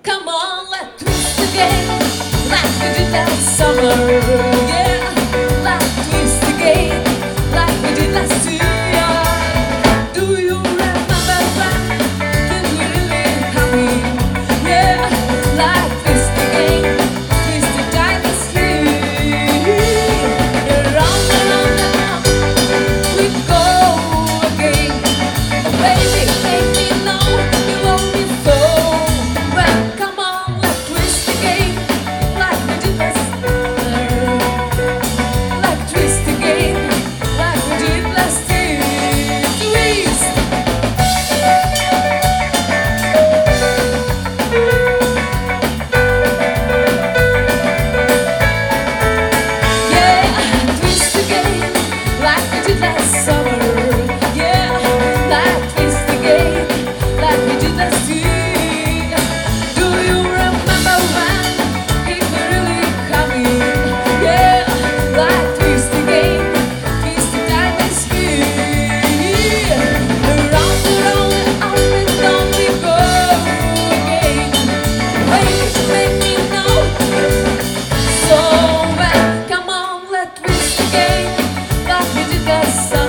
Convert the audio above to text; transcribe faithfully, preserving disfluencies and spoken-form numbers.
Come on, let's twist again, like we did last summer. Yeah, let's twist again, like we did last year. Do you remember when things were really coming? Yeah, like twist again, twist the dynasty. Round and round and round we go again. Baby, make me know you want me so. Well, come on, let's twist again, like we did last summer. Let's twist again, like we did last year. Twist. Yeah, twist again, like we did last summer. Yeah, like twist again, like we did last year. Do you remember when it was really coming? Yeah, like twist again, twist the dynasty. Around and round and up and down we go again. Baby, make me know. So well, come on, let's twist again, like we did last summer.